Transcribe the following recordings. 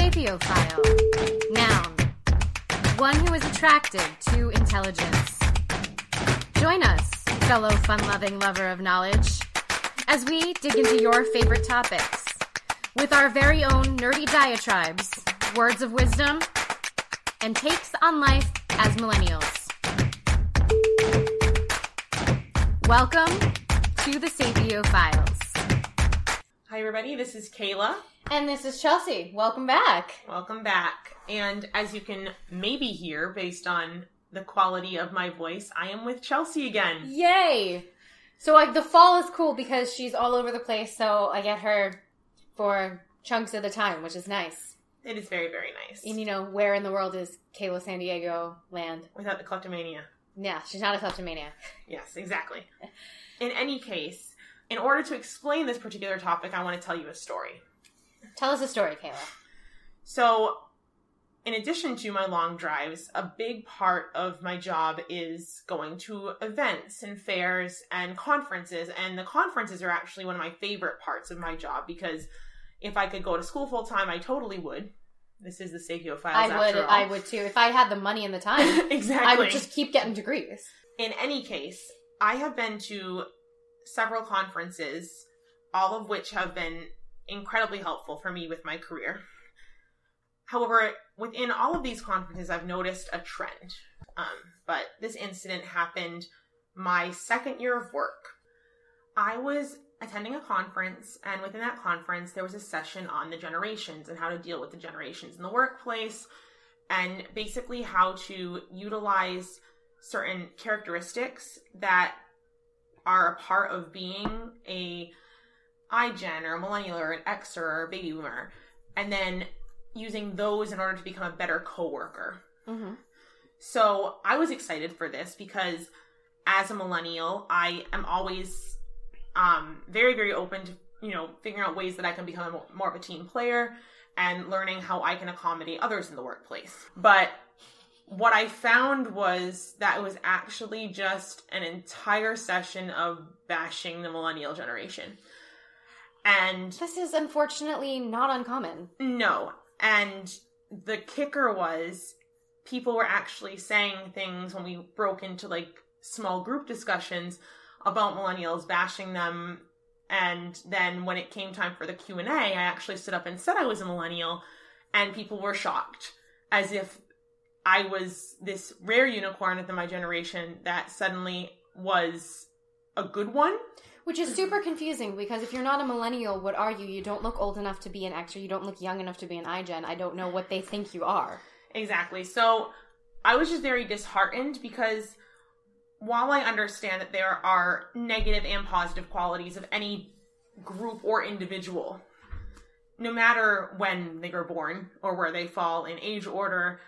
Sapiophile. Noun. One who is attracted to intelligence. Join us, fellow fun-loving lover of knowledge, as we dig into your favorite topics with our very own nerdy diatribes, words of wisdom, and takes on life as millennials. Welcome to the Sapiophiles. Hi everybody, this is Kayla. And this is Chelsea. Welcome back. Welcome back. And as you can maybe hear based on the quality of my voice, I am with Chelsea again. Yay! So the fall is cool because she's all over the place, so I get her for chunks of the time, which is nice. It is very, very nice. And where in the world is Kayla San Diego land? Without the kleptomania. Yeah, she's not a kleptomania. Yes, exactly. In any case, in order to explain this particular topic, I want to tell you a story. Tell us a story, Kayla. So, in addition to my long drives, a big part of my job is going to events and fairs and conferences. And the conferences are actually one of my favorite parts of my job because if I could go to school full time, I totally would. This is the Sapiophiles after all. I would too. If I had the money and the time, exactly. I would just keep getting degrees. In any case, I have been to several conferences, all of which have been incredibly helpful for me with my career. However, within all of these conferences, I've noticed a trend. But this incident happened my second year of work. I was attending a conference, and within that conference, there was a session on the generations and how to deal with the generations in the workplace, and basically how to utilize certain characteristics that are a part of being a iGen or a millennial or an Xer or a baby boomer, and then using those in order to become a better coworker. Mm-hmm. So I was excited for this because as a millennial, I am always very, very open to, figuring out ways that I can become more of a team player and learning how I can accommodate others in the workplace. But what I found was that it was actually just an entire session of bashing the millennial generation. And this is unfortunately not uncommon. No. And the kicker was people were actually saying things when we broke into small group discussions about millennials, bashing them. And then when it came time for the Q&A, I actually stood up and said I was a millennial, and people were shocked as if I was this rare unicorn within my generation that suddenly was a good one. Which is super confusing because if you're not a millennial, what are you? You don't look old enough to be an X, or you don't look young enough to be an iGen. I don't know what they think you are. Exactly. So I was just very disheartened because while I understand that there are negative and positive qualities of any group or individual, no matter when they were born or where they fall in age order,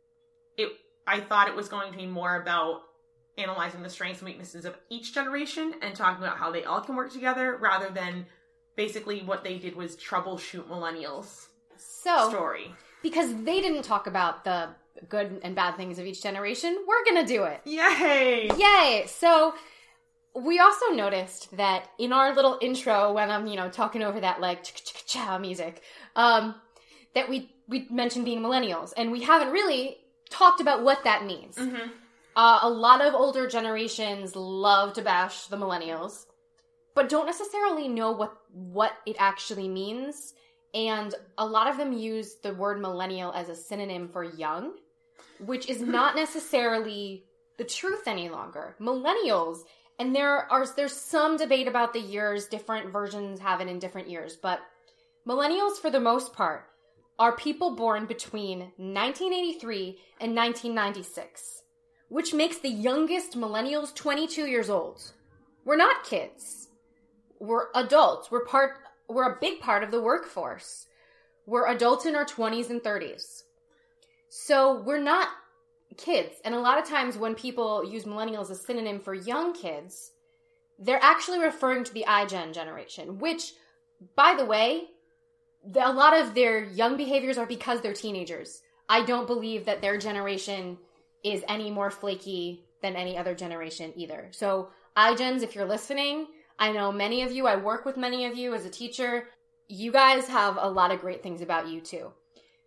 I thought it was going to be more about analyzing the strengths and weaknesses of each generation and talking about how they all can work together rather than basically what they did was troubleshoot millennials' story. Because they didn't talk about the good and bad things of each generation, we're gonna do it. Yay! Yay! So we also noticed that in our little intro when I'm, talking over that cha music, that we mentioned being millennials, and we haven't really talked about what that means. Mm-hmm. A lot of older generations love to bash the millennials, but don't necessarily know what it actually means. And a lot of them use the word millennial as a synonym for young, which is not necessarily the truth any longer. Millennials, and there's some debate about the years, different versions have it in different years, but millennials, for the most part, are people born between 1983 and 1996. Which makes the youngest millennials 22 years old. We're not kids. We're adults. We're a big part of the workforce. We're adults in our 20s and 30s. So we're not kids. And a lot of times when people use millennials as a synonym for young kids, they're actually referring to the iGen generation, which, by the way, a lot of their young behaviors are because they're teenagers. I don't believe that their generation is any more flaky than any other generation either. So iGens, if you're listening, I know many of you, I work with many of you as a teacher. You guys have a lot of great things about you too.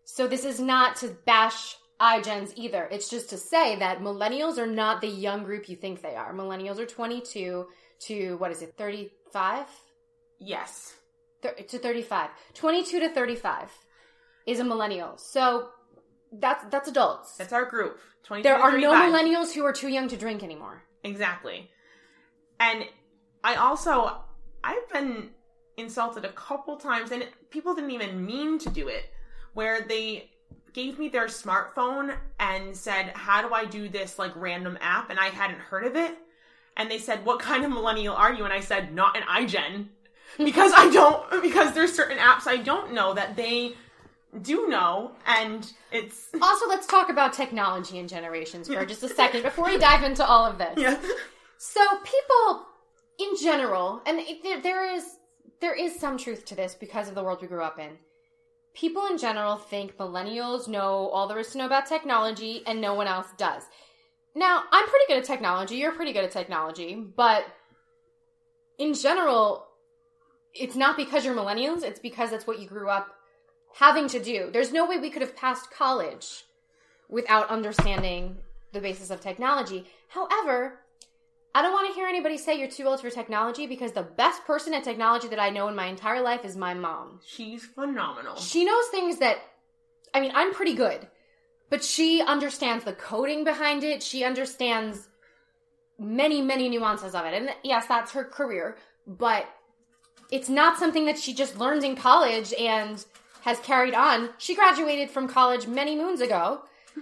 So this is not to bash iGens either. It's just to say that millennials are not the young group you think they are. Millennials are 22 to, 35? Yes. To 35. 22 to 35 is a millennial. So that's adults. That's our group. 22 there to are 35. no millennials who are too young to drink anymore. Exactly. And I've been insulted a couple times, and people didn't even mean to do it, where they gave me their smartphone and said, how do I do this like random app? And I hadn't heard of it. And they said, what kind of millennial are you? And I said, not an iGen. Because there's certain apps I don't know that they do know. And it's... Also, let's talk about technology and generations for just a second before we dive into all of this. Yeah. So people in general, and there is some truth to this because of the world we grew up in. People in general think millennials know all there is to know about technology and no one else does. Now, I'm pretty good at technology, you're pretty good at technology, but in general, it's not because you're millennials, it's because that's what you grew up having to do. There's no way we could have passed college without understanding the basis of technology. However, I don't want to hear anybody say you're too old for technology because the best person at technology that I know in my entire life is my mom. She's phenomenal. She knows things that, I'm pretty good, but she understands the coding behind it. She understands many, many nuances of it. And yes, that's her career, but it's not something that she just learned in college and has carried on. She graduated from college many moons ago.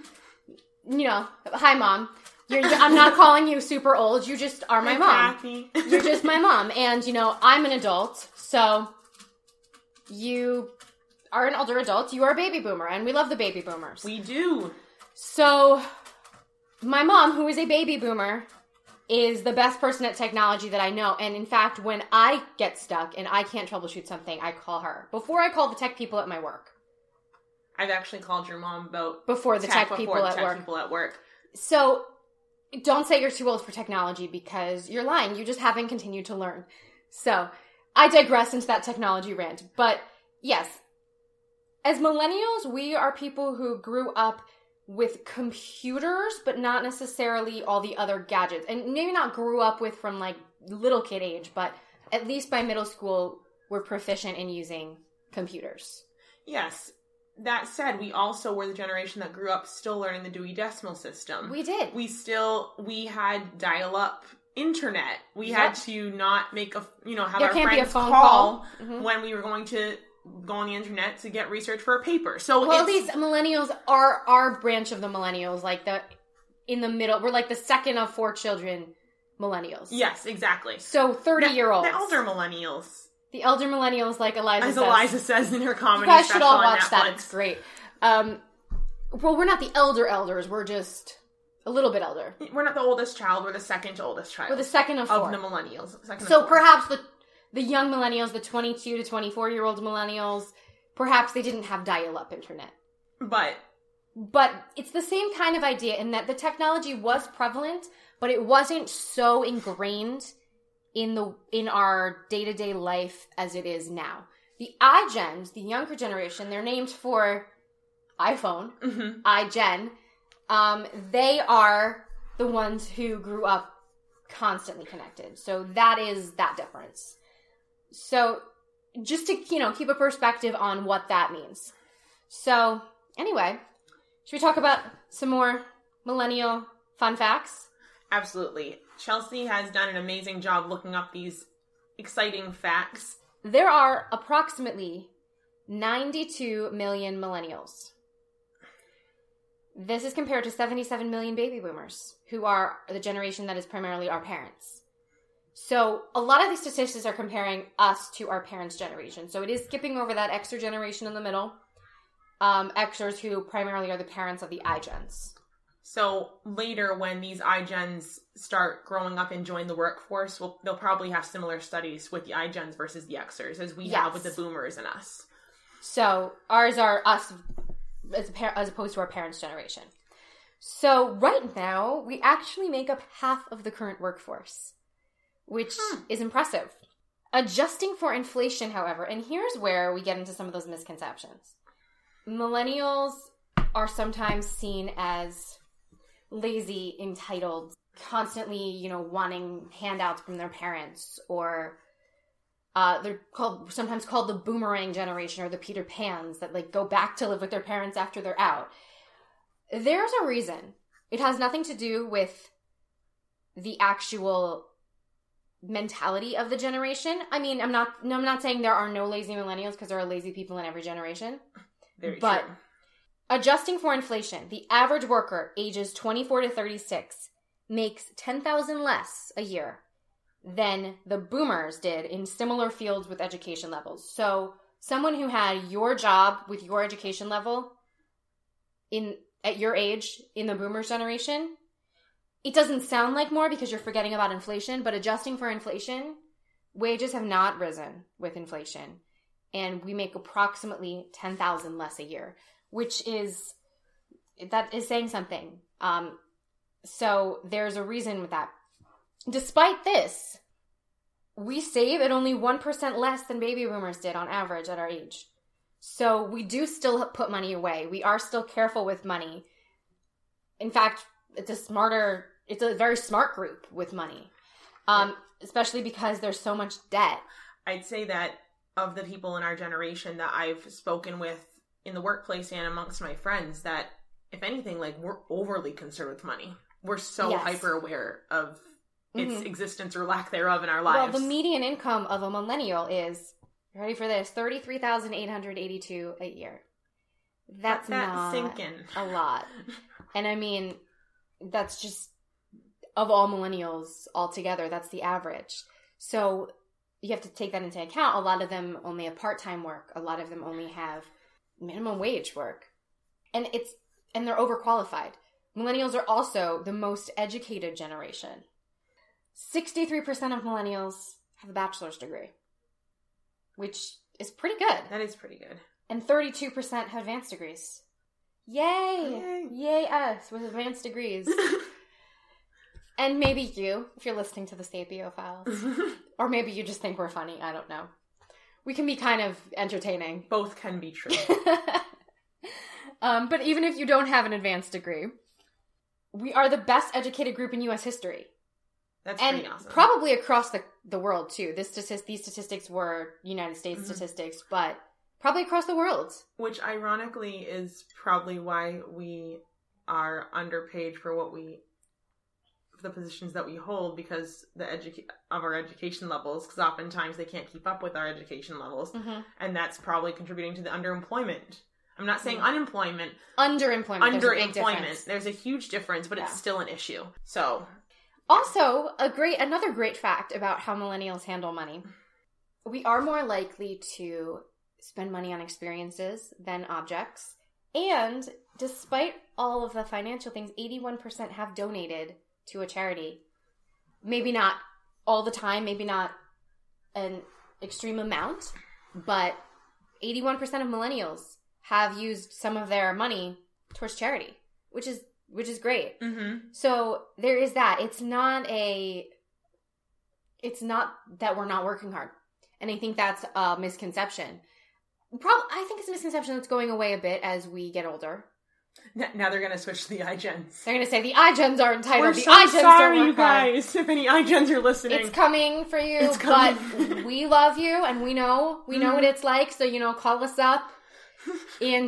Hi, Mom. I'm not calling you super old. You just are my mom. Kathy. You're just my mom. And, I'm an adult. So you are an older adult. You are a baby boomer. And we love the baby boomers. We do. So my mom, who is a baby boomer, is the best person at technology that I know. And in fact, when I get stuck and I can't troubleshoot something, I call her. Before I call the tech people at my work. I've actually called your mom about Before the tech people at work. So... Don't say you're too old for technology because you're lying. You just haven't continued to learn. So, I digress into that technology rant. But, yes, as millennials, we are people who grew up with computers, but not necessarily all the other gadgets. And maybe not grew up with from, little kid age, but at least by middle school, we're proficient in using computers. Yes. That said, we also were the generation that grew up still learning the Dewey Decimal System. We did. We had dial-up internet. We had to not make have there our friends call when we were going to go on the internet to get research for a paper. So at least millennials are our branch of the millennials, in the middle. We're the second of 4 children millennials. Yes, exactly. So 30-year-olds. The elder millennials. The elder millennials, like Eliza says. As Eliza says in her comedy special. You guys should all watch Netflix. That. It's great. We're not the elders. We're just a little bit elder. We're not the oldest child. We're the second to oldest child. We're the second of 4. Of the millennials. So perhaps the young millennials, the 22 to 24-year-old millennials, perhaps they didn't have dial-up internet. But it's the same kind of idea in that the technology was prevalent, but it wasn't so ingrained in our day-to-day life as it is now. The iGens, the younger generation, they're named for iPhone, iGen. They are the ones who grew up constantly connected. So that is that difference. So just to, keep a perspective on what that means. So anyway, should we talk about some more millennial fun facts? Absolutely. Chelsea has done an amazing job looking up these exciting facts. There are approximately 92 million millennials. This is compared to 77 million baby boomers, who are the generation that is primarily our parents. So a lot of these statistics are comparing us to our parents' generation. So it is skipping over that Xer generation in the middle. Xers who primarily are the parents of the iGens. So later, when these iGens start growing up and join the workforce, they'll probably have similar studies with the iGens versus the Xers, as we have with the boomers and us. So ours are us as opposed to our parents' generation. So right now, we actually make up half of the current workforce, which is impressive. Adjusting for inflation, however, and here's where we get into some of those misconceptions. millennials are sometimes seen as lazy, entitled, constantly, wanting handouts from their parents, or they're sometimes called the boomerang generation or the Peter Pans that like go back to live with their parents after they're out. There's a reason. It has nothing to do with the actual mentality of the generation. I mean, I'm not saying there are no lazy millennials, because there are lazy people in every generation. Very but true. Adjusting for inflation, the average worker ages 24 to 36 makes $10,000 less a year than the boomers did in similar fields with education levels. So someone who had your job with your education level at your age in the boomers generation, it doesn't sound like more because you're forgetting about inflation, but adjusting for inflation, wages have not risen with inflation. And we make approximately $10,000 less a year, that is saying something. So there's a reason with that. Despite this, we save at only 1% less than baby boomers did on average at our age. So we do still put money away. We are still careful with money. In fact, it's a very smart group with money, especially because there's so much debt. I'd say that of the people in our generation that I've spoken with in the workplace and amongst my friends, that if anything, like, we're overly concerned with money. We're so hyper aware of its existence or lack thereof in our lives. Well, the median income of a millennial is, you ready for this, $33,882 a year. That's not sinking. A lot. And I mean, that's just, of all millennials altogether, that's the average. So you have to take that into account. A lot of them only have part-time work. A lot of them only have minimum wage work. And they're overqualified. Millennials are also the most educated generation. 63% of millennials have a bachelor's degree, which is pretty good. That is pretty good. And 32% have advanced degrees. Yay! Yay us with advanced degrees. And maybe you, if you're listening to the Sapio Files. Or maybe you just think we're funny. I don't know. We can be kind of entertaining. Both can be true. But even if you don't have an advanced degree, we are the best educated group in U.S. history. That's pretty awesome. Probably across the world, too. These statistics were United States statistics, but probably across the world. Which, ironically, is probably why we are underpaid for the positions that we hold, because of our education levels, because oftentimes they can't keep up with our education levels, and that's probably contributing to the underemployment. I'm not saying unemployment. Underemployment. There's a huge difference, but it's still an issue. So, also another great fact about how millennials handle money: we are more likely to spend money on experiences than objects, and despite all of the financial things, 81% have donated to a charity. Maybe not all the time, maybe not an extreme amount, but 81% of millennials have used some of their money towards charity, which is great. So there is that. It's not that we're not working hard. And I think that's a misconception. I think it's a misconception that's going away a bit as we get older. Now they're going to switch to the iGens. They're going to say the iGens are entitled. We're the so iGens sorry, don't you work hard. guys. If any iGens are listening, it's coming for you. But we love you, and we know what it's like. So call us up, and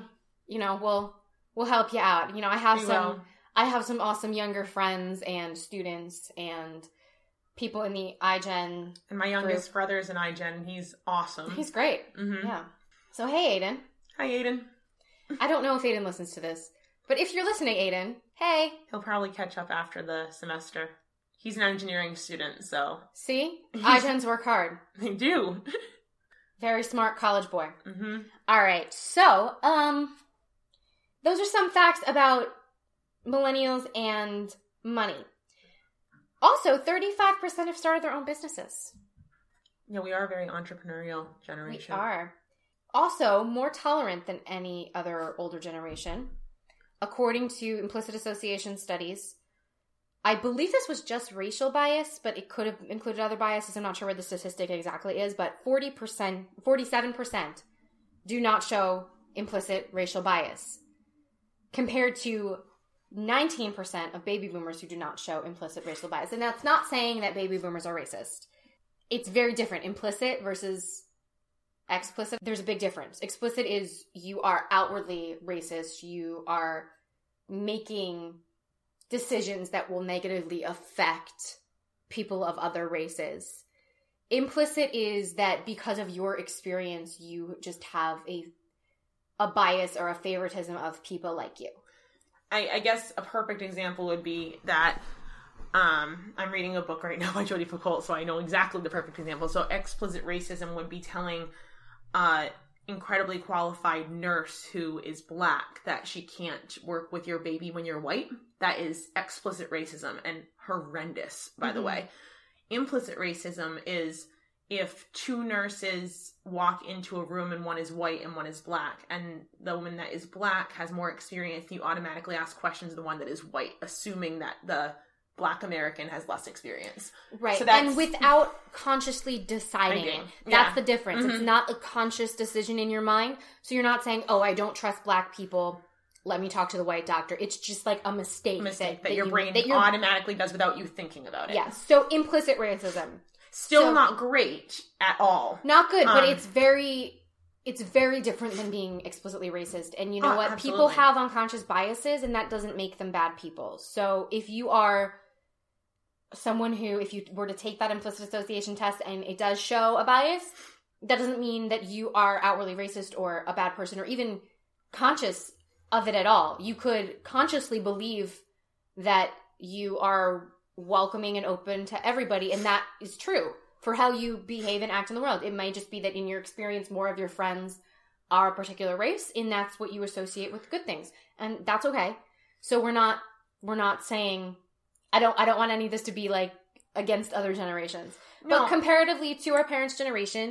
we'll help you out. I have some awesome younger friends and students and people in the iGen. And my youngest brother's in iGen. He's awesome. He's great. Yeah. So hey, Aiden. Hi, Aiden. I don't know if Aiden listens to this, but if you're listening, Aiden, hey. He'll probably catch up after the semester. He's an engineering student, so. See? iGens work hard. They do. Very smart college boy. All right. So, those are some facts about millennials and money. Also, 35% have started their own businesses. Yeah, we are a very entrepreneurial generation. We are. Also, more tolerant than any other older generation. According to implicit association studies, I believe this was just racial bias, but it could have included other biases. I'm not sure where the statistic exactly is, but 47% do not show implicit racial bias, compared to 19% of baby boomers who do not show implicit racial bias. And that's not saying that baby boomers are racist. It's very different. Implicit versus explicit, there's a big difference. Explicit is you are outwardly racist. You are making decisions that will negatively affect people of other races. Implicit is that because of your experience, you just have a bias or a favoritism of people like you. I guess a perfect example would be that I'm reading a book right now by Jodi Picoult, so I know exactly the perfect example. So explicit racism would be telling incredibly qualified nurse who is black that she can't work with your baby when you're white. That is explicit racism, and horrendous, by the way. Implicit racism is if two nurses walk into a room and one is white and one is black, and the woman that is black has more experience, you automatically ask questions of the one that is white, assuming that the Black American has less experience. Right. So and without consciously deciding it. That's the difference. Mm-hmm. It's not a conscious decision in your mind. So you're not saying, oh, I don't trust black people. Let me talk to the white doctor. It's just like a mistake. That your brain automatically does without you thinking about it. Yeah. So implicit racism. Still not great at all. Not good, but it's very different than being explicitly racist. And you know what? Absolutely. People have unconscious biases, and that doesn't make them bad people. So if you are someone who, if you were to take that implicit association test and it does show a bias, that doesn't mean that you are outwardly racist or a bad person or even conscious of it at all. You could consciously believe that you are welcoming and open to everybody, and that is true for how you behave and act in the world. It might just be that in your experience, more of your friends are a particular race, and that's what you associate with good things, and that's okay. So we're not saying I don't want any of this to be like against other generations. No. But comparatively to our parents' generation,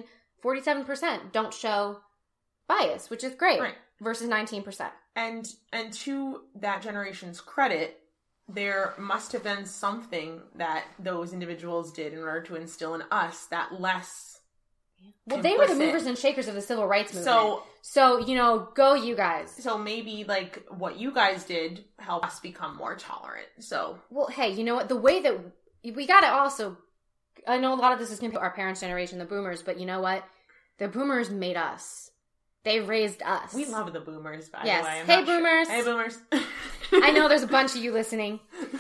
47% don't show bias, which is great, right, versus 19%. And to that generation's credit, there must have been something that those individuals did in order to instill in us that less. Well, they were the movers and shakers of the civil rights movement. So go you guys. So maybe like what you guys did helped us become more tolerant. So, well, hey, you know what? The way that we got to also, I know a lot of this is going to be our parents' generation, the boomers, but you know what? The boomers made us. They raised us. We love the boomers, by yes. the way. Hey, boomers. Hey, boomers. I know there's a bunch of you listening.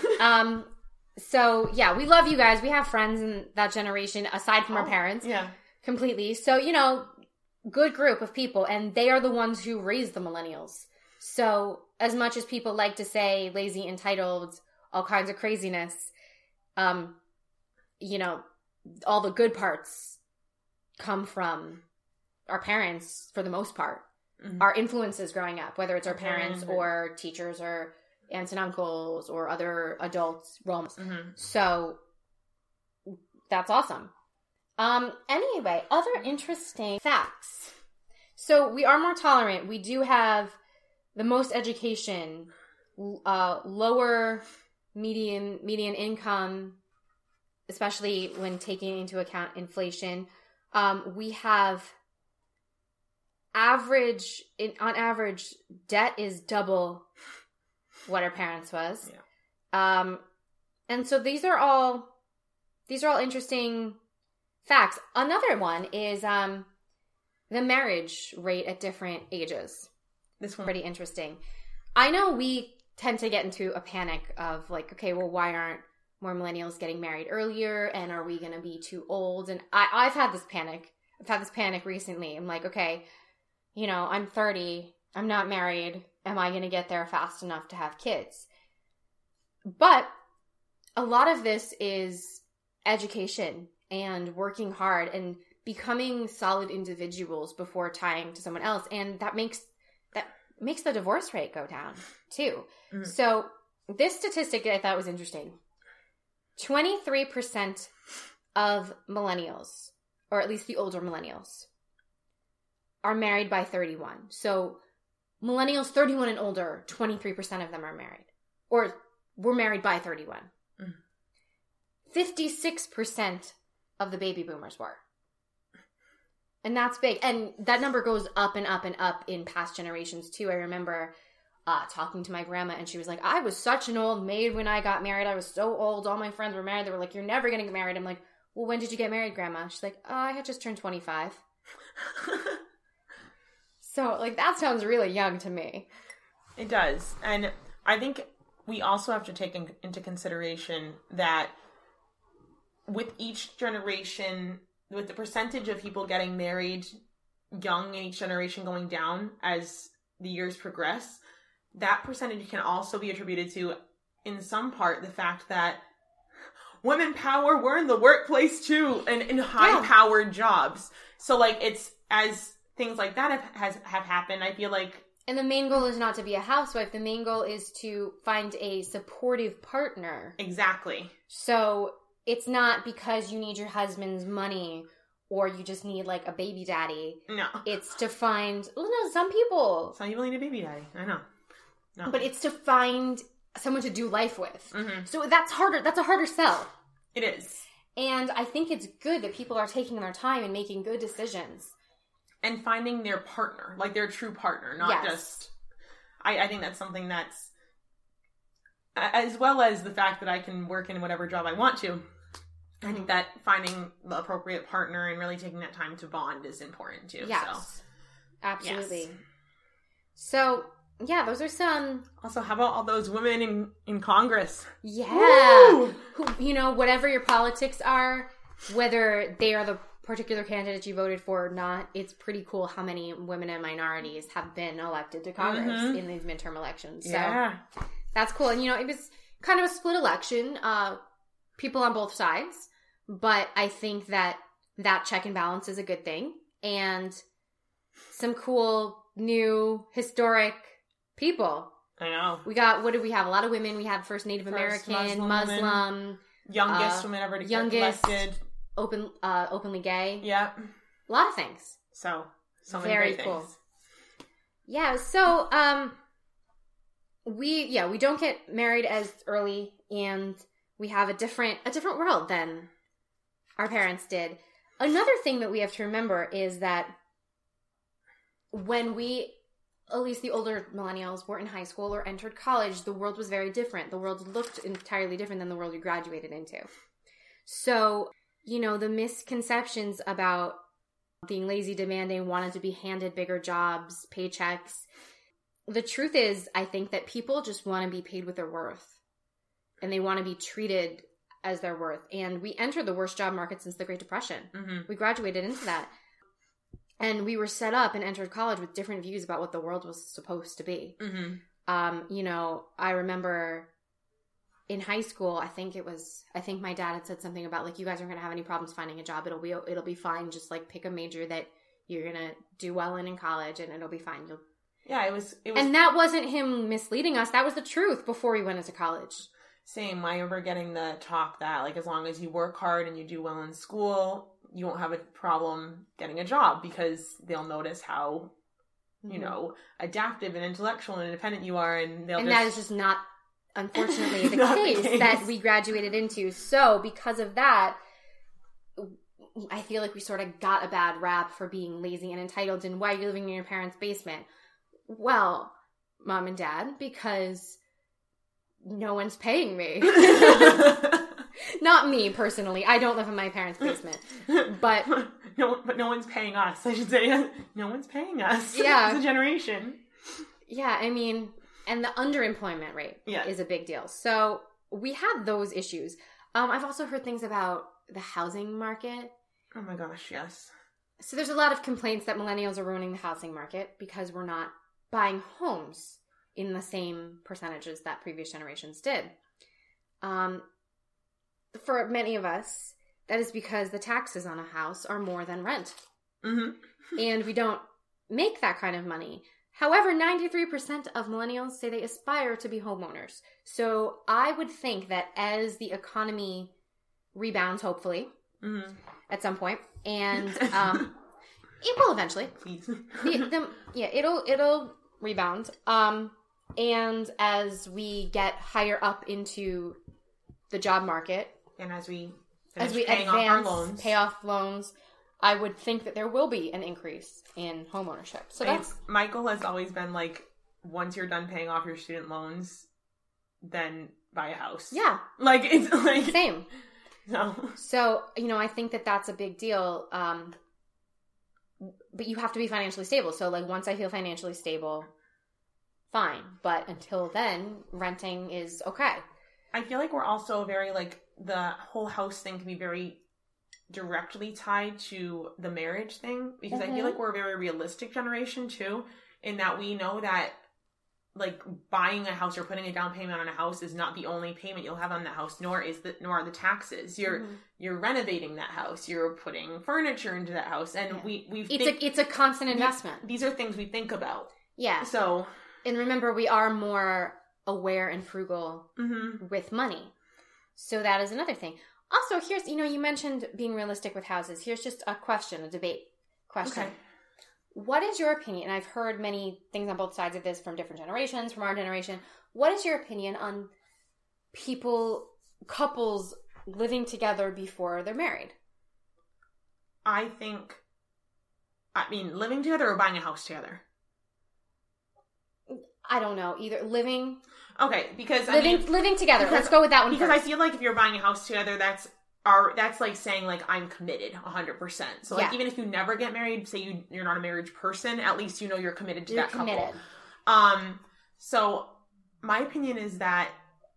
So, yeah, we love you guys. We have friends in that generation, aside from our parents. Yeah. Completely. So, good group of people, and they are the ones who raised the millennials. So, as much as people like to say lazy, entitled, all kinds of craziness, all the good parts come from our parents for the most part. Mm-hmm. Our influences growing up, whether it's our parents or teachers or aunts and uncles or other adults, roles. Mm-hmm. So, that's awesome. Anyway, other interesting facts. So we are more tolerant. We do have the most education, lower median income, especially when taking into account inflation. We have on average, debt is double what our parents was. Yeah. And so these are all interesting facts. Another one is the marriage rate at different ages. This one's pretty interesting. I know we tend to get into a panic of like, okay, well, why aren't more millennials getting married earlier? And are we going to be too old? And I've had this panic. I've had this panic recently. I'm like, okay, I'm 30. I'm not married. Am I going to get there fast enough to have kids? But a lot of this is education and working hard and becoming solid individuals before tying to someone else. And that makes the divorce rate go down too. Mm-hmm. So this statistic I thought was interesting. 23% of millennials, or at least the older millennials, are married by 31. So millennials 31 and older, 23% of them are married. Or were married by 31. Mm-hmm. 56% of the baby boomers were. And that's big. And that number goes up and up and up in past generations, too. I remember talking to my grandma, and she was like, I was such an old maid when I got married. I was so old. All my friends were married. They were like, you're never going to get married. I'm like, well, when did you get married, Grandma? She's like, I had just turned 25. So, like, that sounds really young to me. It does. And I think we also have to take into consideration that with each generation, with the percentage of people getting married young in each generation going down as the years progress, that percentage can also be attributed to, in some part, the fact that women power, we're in the workplace too, and in high-powered jobs. So, like, it's, as things like that have happened, I feel like... And the main goal is not to be a housewife. The main goal is to find a supportive partner. Exactly. So it's not because you need your husband's money or you just need, like, a baby daddy. No. It's to find... Well, no, some people need a baby daddy. I know. No. But it's to find someone to do life with. Mm-hmm. So that's harder. That's a harder sell. It is. And I think it's good that people are taking their time and making good decisions. And finding their partner, like their true partner, not just... I think that's something that's... As well as the fact that I can work in whatever job I want to, I think that finding the appropriate partner and really taking that time to bond is important too. Yes. So. Absolutely. Yes. So, yeah, those are some... Also, how about all those women in Congress? Yeah. Woo! Who, you know, whatever your politics are, whether they are the particular candidate you voted for or not, it's pretty cool how many women and minorities have been elected to Congress in these midterm elections. So that's cool. And, you know, it was kind of a split election, people on both sides, but I think that check and balance is a good thing. And some cool, new, historic people. I know. We got, what did we have? A lot of women. We had first Native American, Muslim. Youngest woman ever to get elected. Openly gay. Yeah. A lot of things. So many very great cool. things. Yeah, so we don't get married as early, and we have a different world than our parents did. Another thing that we have to remember is that when we, at least the older millennials, were in high school or entered college, the world was very different. The world looked entirely different than the world we graduated into. So, you know, the misconceptions about being lazy, demanding, wanting to be handed bigger jobs, paychecks. The truth is, I think that people just want to be paid with their worth. And they want to be treated as their worth. And we entered the worst job market since the Great Depression. Mm-hmm. We graduated into that. And we were set up and entered college with different views about what the world was supposed to be. Mm-hmm. You know, I remember... in high school, I think my dad had said something about, like, you guys aren't going to have any problems finding a job. It'll be fine. Just, like, pick a major that you're going to do well in college, and it'll be fine. It was. And that wasn't him misleading us. That was the truth before we went into college. Same. I remember getting the talk that, like, as long as you work hard and you do well in school, you won't have a problem getting a job because they'll notice how, you know, adaptive and intellectual and independent you are, and that is just not... unfortunately, the case that we graduated into. So, because of that, I feel like we sort of got a bad rap for being lazy and entitled. And why are you living in your parents' basement? Well, Mom and Dad, because no one's paying me. Not me, personally. I don't live in my parents' basement. But no one's paying us, I should say. No one's paying us. Yeah. As a generation. Yeah, I mean... And the underemployment rate is a big deal. So we had those issues. I've also heard things about the housing market. Oh my gosh, yes. So there's a lot of complaints that millennials are ruining the housing market because we're not buying homes in the same percentages that previous generations did. For many of us, that is because the taxes on a house are more than rent. Mm-hmm. And we don't make that kind of money. However, 93% of millennials say they aspire to be homeowners. So I would think that as the economy rebounds, hopefully, at some point, and it will eventually. Please. It'll rebound. And as we get higher up into the job market, and as we advance, pay off loans, I would think that there will be an increase in homeownership. So my goal has always been like, once you're done paying off your student loans, then buy a house. Yeah. Like, it's like... Same. No. So, I think that that's a big deal. But you have to be financially stable. So, like, once I feel financially stable, fine. But until then, renting is okay. I feel like we're also very, like, the whole house thing can be very directly tied to the marriage thing. Because I feel like we're a very realistic generation, too, in that we know that, like, buying a house or putting a down payment on a house is not the only payment you'll have on that house, nor are the taxes. You're renovating that house. You're putting furniture into that house, and it's a constant investment. These are things we think about. Yeah. So, and remember, we are more aware and frugal with money. So that is another thing. Also, here's you mentioned being realistic with houses. Here's just a debate question. Okay. What is your opinion? And I've heard many things on both sides of this from different generations, from our generation. What is your opinion on couples living together before they're married? I mean, living together or buying a house together? I don't know. Either living... Okay, because... Living together. Let's go with that one because first. I feel like if you're buying a house together, that's like saying, like, I'm committed 100%. So, like, even if you never get married, say you're not a marriage person, at least you know you're committed to that couple. So, my opinion is that,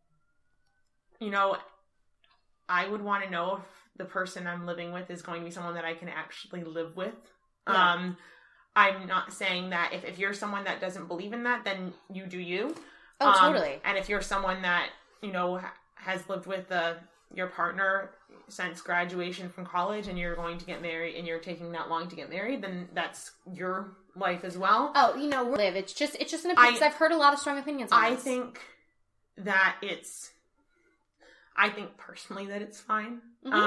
I would want to know if the person I'm living with is going to be someone that I can actually live with. Yeah. I'm not saying that if you're someone that doesn't believe in that, then you do you. Oh, totally. And if you're someone that, has lived with your partner since graduation from college and you're going to get married and you're taking that long to get married, then that's your life as well. Oh, live. It's just an opinion, because I've heard a lot of strong opinions on this. I think that I think personally that it's fine.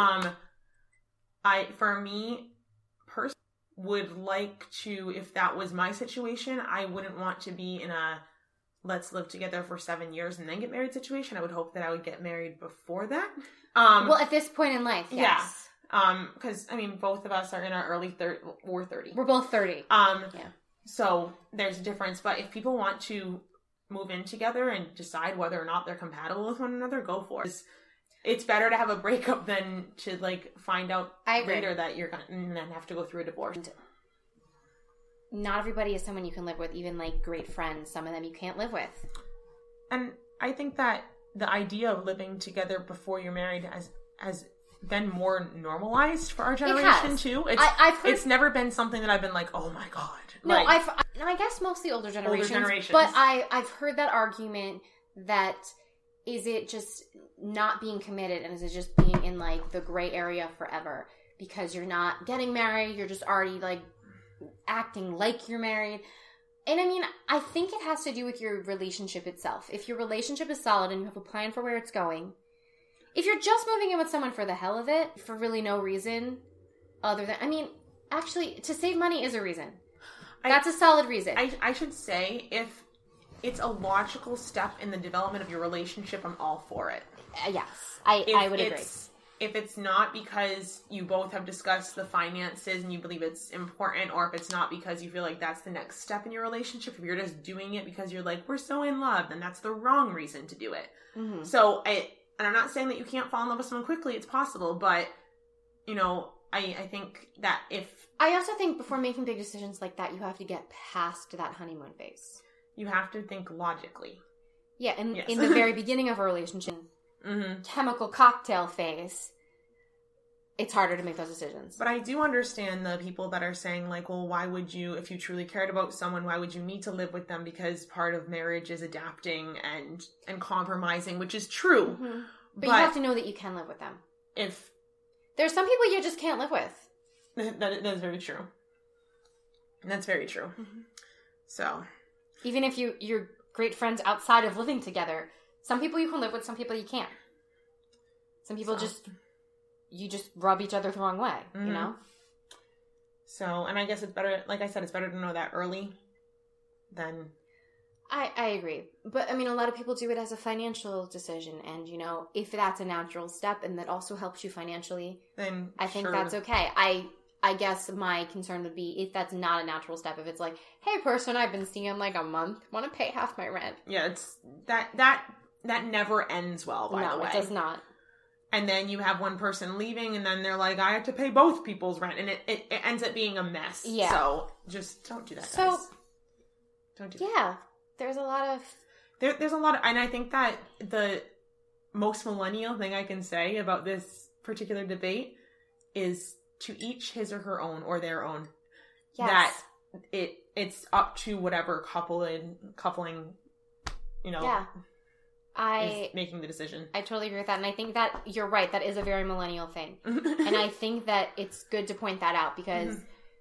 For me, personally, would like to, if that was my situation, I wouldn't want to be in a let's live together for 7 years and then get married situation. I would hope that I would get married before that. Well, at this point in life, yes. Yeah. Because, both of us are in our early 30. We're both 30. Yeah. So there's a difference. But if people want to move in together and decide whether or not they're compatible with one another, go for it. It's better to have a breakup than to, like, find out later that you're going to and then have to go through a divorce. Not everybody is someone you can live with, even, like, great friends. Some of them you can't live with. And I think that the idea of living together before you're married has been more normalized for our generation, too. It's never been something that I've been like, oh, my God. No, I guess mostly older generations. But I've heard that argument that... Is it just not being committed, and is it just being in, like, the gray area forever? Because you're not getting married, you're just already, like, acting like you're married. And, I think it has to do with your relationship itself. If your relationship is solid and you have a plan for where it's going, if you're just moving in with someone for the hell of it, for really no reason other than... actually, to save money is a reason. That's a solid reason. I should say, if... it's a logical step in the development of your relationship, I'm all for it. Yes, I would agree. If it's not because you both have discussed the finances and you believe it's important, or if it's not because you feel like that's the next step in your relationship, if you're just doing it because you're like, we're so in love, then that's the wrong reason to do it. Mm-hmm. So, and I'm not saying that you can't fall in love with someone quickly, it's possible, but, I think that I also think before making big decisions like that, you have to get past that honeymoon phase. You have to think logically. Yeah, and in the very beginning of a relationship, chemical cocktail phase, it's harder to make those decisions. But I do understand the people that are saying, like, well, why would you, if you truly cared about someone, why would you need to live with them? Because part of marriage is adapting and compromising, which is true. Mm-hmm. But you have to know that you can live with them. There's some people you just can't live with. That is very true. That's very true. Mm-hmm. So... even if you're great friends outside of living together, some people you can live with, some people you can't. Some people you just rub each other the wrong way, So, and I guess it's better, like I said, it's better to know that early than... I agree. But, a lot of people do it as a financial decision, and, if that's a natural step and that also helps you financially, then I think that's okay. I guess my concern would be if that's not a natural step. If it's like, hey, person I've been seeing like a month, want to pay half my rent. Yeah, it's that never ends well, by the way. No, it does not. And then you have one person leaving, and then they're like, I have to pay both people's rent. And it ends up being a mess. Yeah. So just don't do that, guys. Don't do that. Yeah. There's a lot of... There's a lot of... And I think that the most millennial thing I can say about this particular debate is to each his or her own, or their own. Yes. That it's up to whatever coupling, Yeah. is making the decision. I totally agree with that. And I think that you're right. That is a very millennial thing. And I think that it's good to point that out because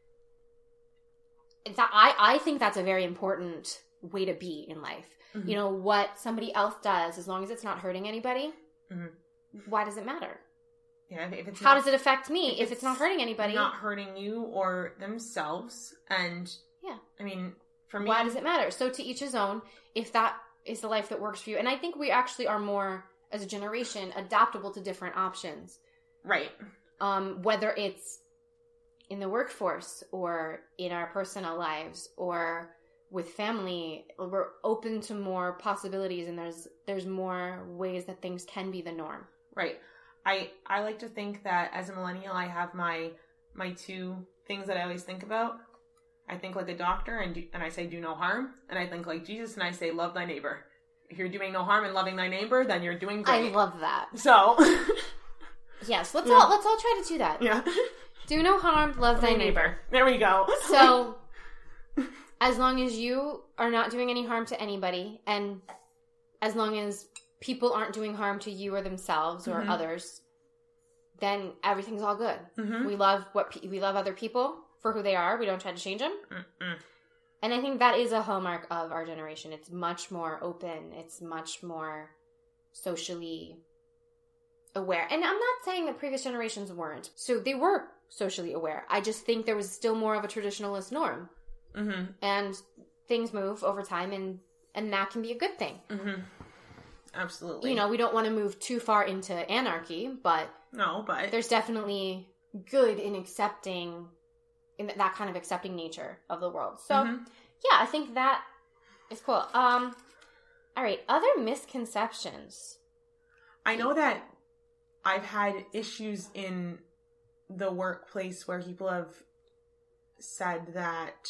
I think that's a very important way to be in life. You know, what somebody else does, as long as it's not hurting anybody, why does it matter? Yeah, if it's how does it affect me if it's not hurting anybody? Not hurting you or themselves. And yeah, I mean, for me, why does it matter? So to each his own. If that is the life that works for you, and I think we actually are more as a generation adaptable to different options, right? Whether it's in the workforce or in our personal lives or with family, we're open to more possibilities, and there's more ways that things can be the norm. Right. I like to think that as a millennial, I have my two things that I always think about. I think like a doctor, and I say do no harm, and I think like Jesus, and I say love thy neighbor. If you're doing no harm and loving thy neighbor, then you're doing great. I love that. So yes, let's all try to do that. Yeah. Do no harm, love thy neighbor. There we go. So as long as you are not doing any harm to anybody, and as long as people aren't doing harm to you or themselves or others, then everything's all good. We love we love other people for who they are. We don't try to change them. And I think that is a hallmark of our generation. It's much more open. It's much more socially aware. And I'm not saying that previous generations weren't. So they were socially aware. I just think there was still more of a traditionalist norm. And things move over time, and that can be a good thing. Absolutely. You know, we don't want to move too far into anarchy, but there's definitely good in accepting, in that kind of accepting nature of the world. So, yeah, I think that is cool. All right, other misconceptions. I know that I've had issues in the workplace where people have said that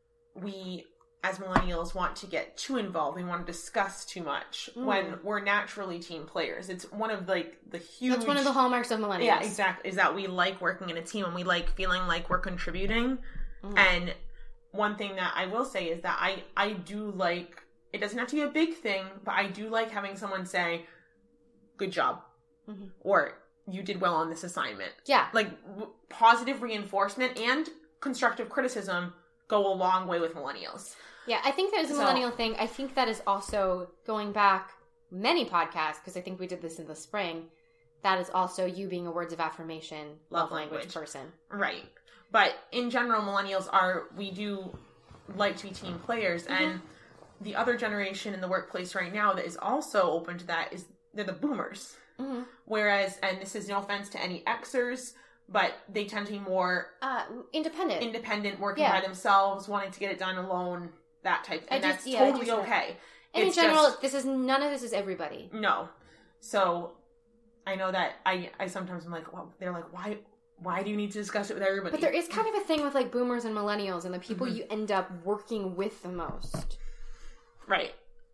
we, as millennials, want to get too involved. We want to discuss too much when we're naturally team players. It's one of like the huge... That's one of the hallmarks of millennials. Yeah, exactly. Is that we like working in a team and we like feeling like we're contributing. And one thing that I will say is that I do like... It doesn't have to be a big thing, but I do like having someone say, good job. Or you did well on this assignment. Yeah. Like positive reinforcement and constructive criticism go a long way with millennials. Yeah, I think that is a millennial thing. I think that is also going back many podcasts, because I think we did this in the spring. That is also you being a words of affirmation, love language person. Right. But in general, millennials we do like to be team players. And the other generation in the workplace right now that is also open to that is they're the boomers. Whereas, and this is no offense to any Xers, but they tend to be more independent, working by themselves, wanting to get it done alone, that type of thing. That's totally okay. And in general, none of this is everybody. No. So I know that I sometimes am like, well, they're like, why do you need to discuss it with everybody? But there is kind of a thing with like boomers and millennials and the people you end up working with the most. Right.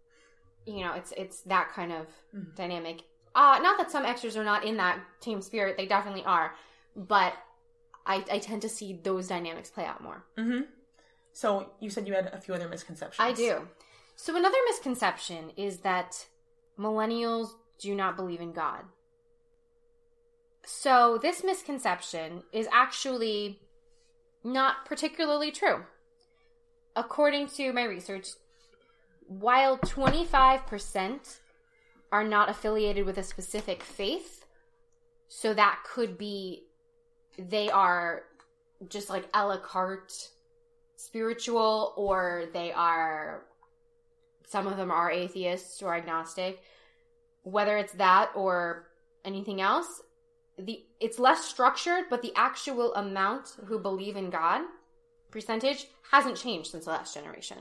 You know, it's that kind of dynamic. Not that some Xers are not in that team spirit. They definitely are. But I tend to see those dynamics play out more. So you said you had a few other misconceptions. I do. So another misconception is that millennials do not believe in God. So this misconception is actually not particularly true. According to my research, while 25% are not affiliated with a specific faith, so that could be they are just like a la carte spiritual, or some of them are atheists or agnostic. Whether it's that or anything else, it's less structured, but the actual amount who believe in God percentage hasn't changed since the last generation.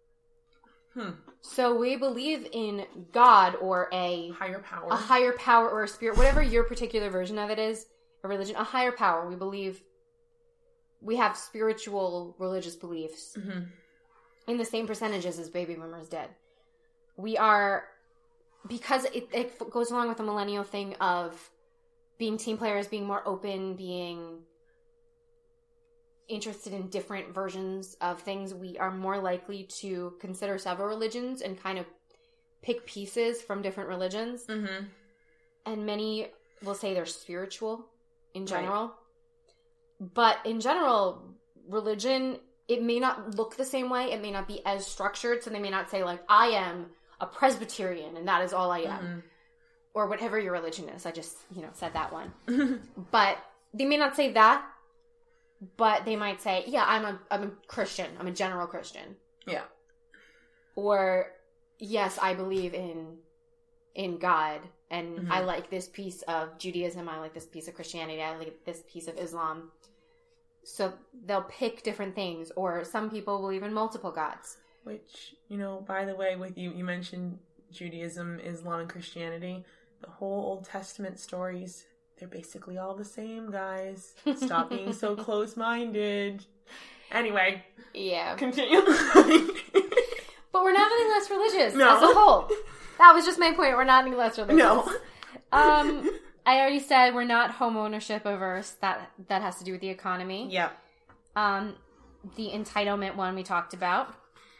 So we believe in God or a higher power or a spirit, whatever your particular version of it is, a religion, a higher power. We believe we have spiritual religious beliefs in the same percentages as baby boomers did. We are, because it goes along with the millennial thing of being team players, being more open, being interested in different versions of things, we are more likely to consider several religions and kind of pick pieces from different religions. And many will say they're spiritual in general. Right. But in general, religion, it may not look the same way. It may not be as structured. So they may not say, like, I am a Presbyterian and that is all I am. Or whatever your religion is. I just, said that one. But they may not say that. But they might say, yeah, I'm a Christian. I'm a general Christian. Yeah. Or, yes, I believe in God. And I like this piece of Judaism. I like this piece of Christianity. I like this piece of Islam. So they'll pick different things. Or some people believe in multiple gods. Which, by the way, with you mentioned Judaism, Islam, and Christianity. The whole Old Testament stories, they're basically all the same, guys. Stop being so close-minded. Anyway. Yeah. Continue. But we're not any less religious as a whole. That was just my point. We're not any less religious. No. I already said we're not home ownership averse. That has to do with the economy. Yeah. The entitlement one we talked about.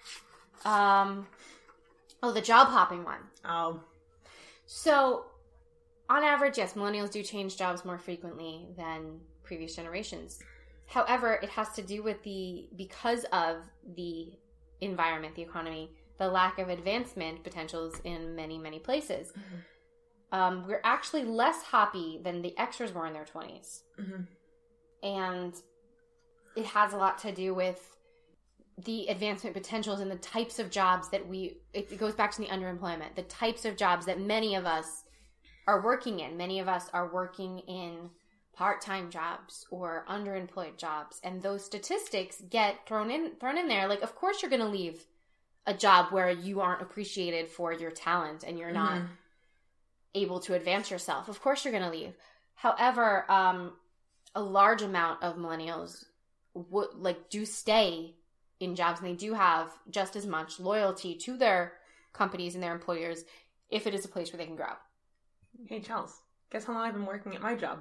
The job hopping one. Oh. So, on average, yes, millennials do change jobs more frequently than previous generations. However, it has to do with because of the environment, the economy, the lack of advancement potentials in many, many places. We're actually less hoppy than the Xers were in their 20s. And it has a lot to do with the advancement potentials and the types of jobs that it goes back to the underemployment, the types of jobs that many of us are working in. Many of us are working in part-time jobs or underemployed jobs. And those statistics get thrown in there. Like, of course you're going to leave a job where you aren't appreciated for your talent and you're not able to advance yourself. Of course you're going to leave. However, a large amount of millennials do stay in jobs, and they do have just as much loyalty to their companies and their employers if it is a place where they can grow. Hey, Charles, guess how long I've been working at my job?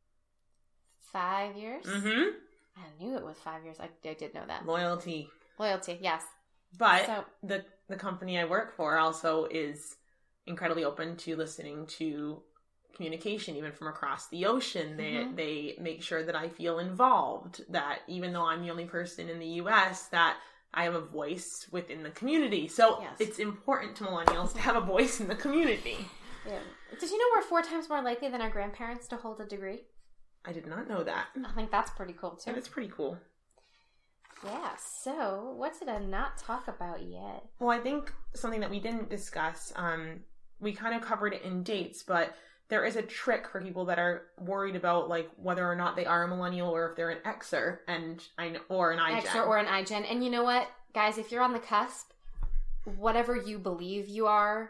5 years? I knew it was 5 years. I did know that. Loyalty, yes. But the company I work for also is incredibly open to listening to communication, even from across the ocean. They make sure that I feel involved, that even though I'm the only person in the U.S., that I have a voice within the community. So It's important to millennials to have a voice in the community. Yeah. Did you know we're 4 times more likely than our grandparents to hold a degree? I did not know that. I think that's pretty cool, too. That is pretty cool. Yeah, so what did I not talk about yet? Well, I think something that we didn't discuss, we kind of covered it in dates, but there is a trick for people that are worried about, like, whether or not they are a millennial or if they're an Xer or an iGen. Xer or an iGen. And you know what, guys? If you're on the cusp, whatever you believe you are.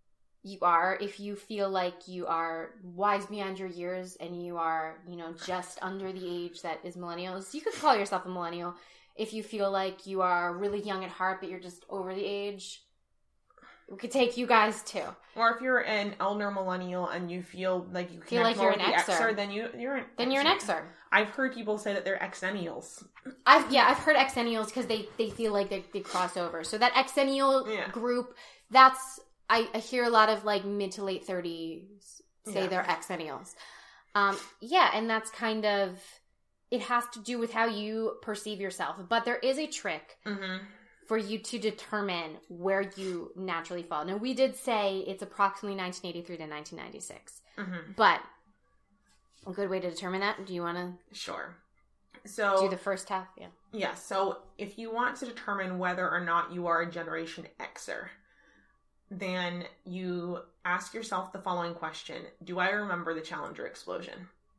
If you feel like you are wise beyond your years and you are, just under the age that is millennials, you could call yourself a millennial. If you feel like you are really young at heart but you're just over the age, we could take you guys too. Or if you're an elder millennial and you feel like you connect more with the Xer, then you're an Xer. I've heard people say that they're Xennials. I've heard Xennials because they feel like they cross over. So that Xennial group, that's I hear a lot of like mid to late 30s say they're Xennials. And that's kind of, it has to do with how you perceive yourself. But there is a trick for you to determine where you naturally fall. Now, we did say it's approximately 1983 to 1996. But a good way to determine that, do you want to? Sure. So do the first half? Yeah. Yeah. So if you want to determine whether or not you are a Generation Xer, then you ask yourself the following question. Do I remember the Challenger explosion?